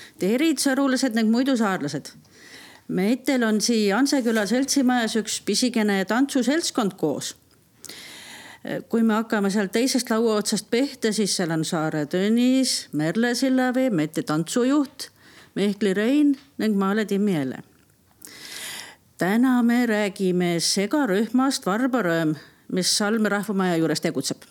Terid-sõrulased ning muidu saarlased. Meitel on siia Anseküla seltsimajas üks pisikene tantsuseltskond koos. Kui me hakkame seal teisest laua otsast pihta, siis seal on Saare Tõnis, Merle Sillavee, Mette tantsujuht, Mehkli Rein ning Maale Timmiele. Täna me räägime segarühmast Varba Rööm, mis Salme rahvamaja juures tegutseb.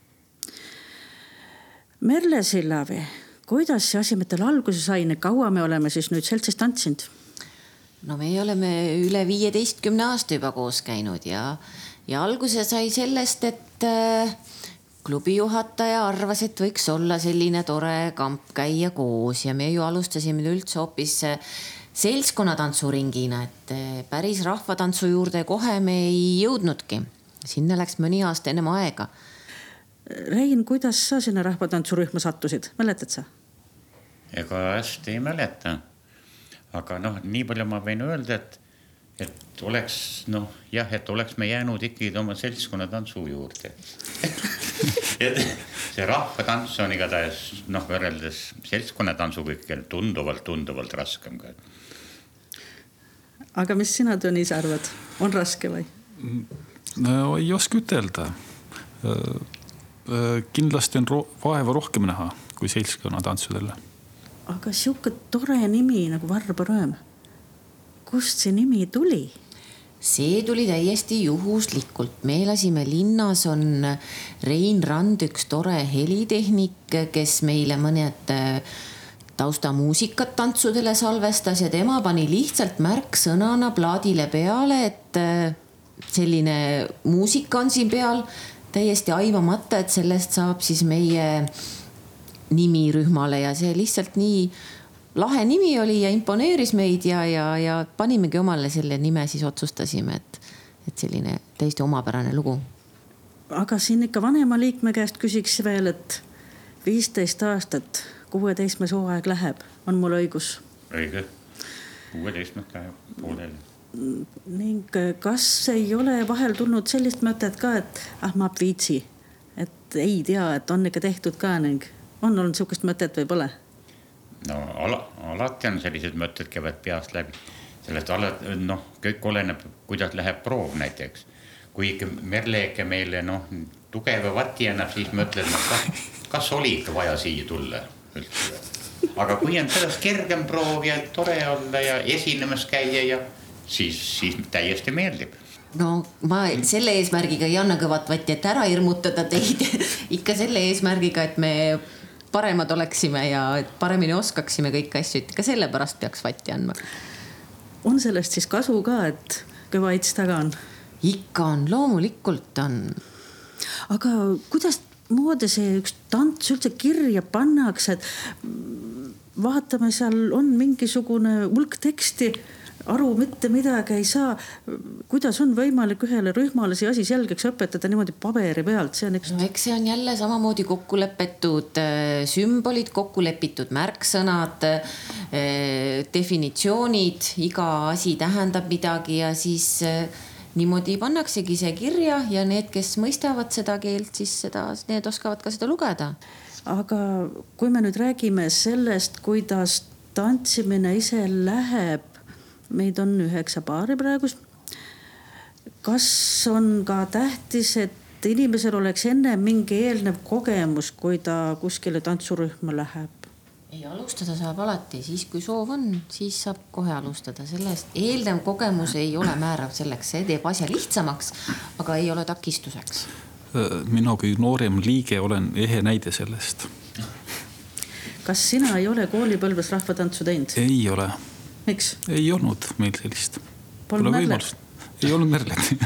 Merle Sillavee, kuidas see asi mõttel alguse sai, kaua me oleme siis nüüd seltsis tantsinud? No me oleme üle 15 aasta juba koos käinud ja alguse sai sellest, et klubi juhataja arvas, et võiks olla selline tore kamp käia koos ja me ju alustasime üldse hoopis seltskonnatantsuringina, et päris rahvatantsu juurde kohe me ei jõudnudki. Sinna läks mõni aasta ennem aega. Rein, kuidas sa sinna rahvatantsurühma sattusid? Mäletad sa? Ega hästi ei mäleta. Aga nii palju ma võin öelda, et oleks, et oleks me jäänud ikkagi oma seltskonnatantsu juurde. See rahvatants on igatahes, võrreldes seltskonnatantsuga ikkagi tunduvalt raskem. Aga mis sina, Tõnis, arvad? On raske või? No ei oska ütelda. Kindlasti on vaeva rohkem näha kui seltskonnatansudele. Aga siuke tore nimi nagu Varba Rööm. Kust see nimi tuli? See tuli täiesti juhuslikult. Me lasime linnas on Rein Rand, üks tore helitehnik, kes meile mõned taustamuusikat tantsudele salvestas ja tema pani lihtsalt märksõnana plaadile peale, et selline muusika on siin peal täiesti aimamata, et sellest saab siis meie nimirühmale ja see lihtsalt nii lahe nimi oli ja imponeeris meid ja panimegi omale selle nime, siis otsustasime, et selline täiesti omapärane lugu. Aga siin ikka vanema liikme käest küsiks veel, et 15 aastat 16 hooaeg läheb, on mul õigus? Õige, 16 läheb pooleli. Ning kas ei ole vahel tulnud sellist mõtet ka, et ma viitsi, et ei tea, et on ikka tehtud ka ning on olnud siukest mõtet või pole? No alati on sellised mõtted käivad peast läbi. Sellest kõik oleneb, kuidas läheb proov näiteks. Kui ikka Merleke meile tugeva vati annab, siis mõtled, kas oli ikka vaja siia tulla üldse. Aga kui on sellest kergem proov ja tore olla ja esinemas käia ja siis täiesti meeldib. No ma selle eesmärgiga ei anna kõvat vatti, et ära hirmutada teid. Ikka selle eesmärgiga, et me paremad oleksime ja paremini oskaksime kõik asju, et ka selle pärast peaks vatti andma. On sellest siis kasu ka, et kõva its taga on? Ikka on, loomulikult on. Aga kuidas moodi see üks tants üldse kirja pannakse, et vaatame, seal on mingisugune hulk teksti, aru mitte midagi ei saa. Kuidas on võimalik ühele rühmale see asi selgeks õpetada niimoodi paberi pealt? Eks see on jälle samamoodi kokkulepitud sümbolid, kokkulepitud märksõnad, definitsioonid, iga asi tähendab midagi ja siis niimoodi pannaksegi see kirja ja need, kes mõistavad seda keelt, siis need oskavad ka seda lugeda. Aga kui me nüüd räägime sellest, kuidas tantsimine ise läheb, meid on 9 paari praegu. Kas on ka tähtis, et inimesel oleks enne mingi eelnev kogemus, kui ta kuskile tantsurühma läheb? Ei, alustada saab alati, siis kui soov on, siis saab kohe alustada. Sellest eelnev kogemus ei ole määrav selleks, see teeb asja lihtsamaks, aga ei ole takistuseks. Mina kui noorem liige olen ehe näide sellest. Kas sina ei ole koolipõlves rahvatantsu teinud? Ei ole. Miks? Ei olnud meil sellist. Pole Merlet? Ei olnud Merlet.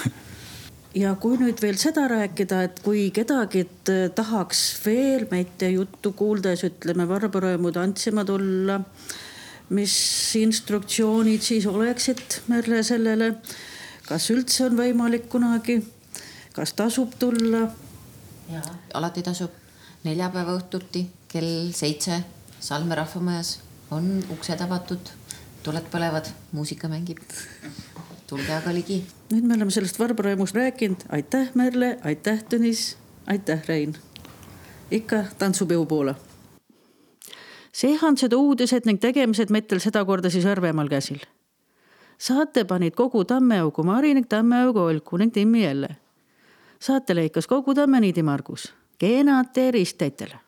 Ja kui nüüd veel seda rääkida, et kui kedagi tahaks veel meite juttu kuuldes, ütleme Varba Röömu tantsima tulla, mis instruktsioonid siis oleksid Merle sellele? Kas üldse on võimalik kunagi? Kas tasub tulla? Ja, alati tasub. 4 päeva õhtuti kell 7 Salme rahvamajas on uksed avatud, tuled põlevad, muusika mängib. Tulge aga ligi. Nüüd me oleme sellest Varba Röömust rääkinud. Aitäh Merle, aitäh Tõnis, aitäh Rein. Ikka tantsupeu poole. Seehansed uudised ning tegemised Mettel seda korda siis Õrvemaal käsil. Saate panid kogu Tammeaugu Mari ning Tammeaugu Olku ning Timmi jälle. Saate lõikas kogu Tamme niidi Margus. Keenad terist teitele.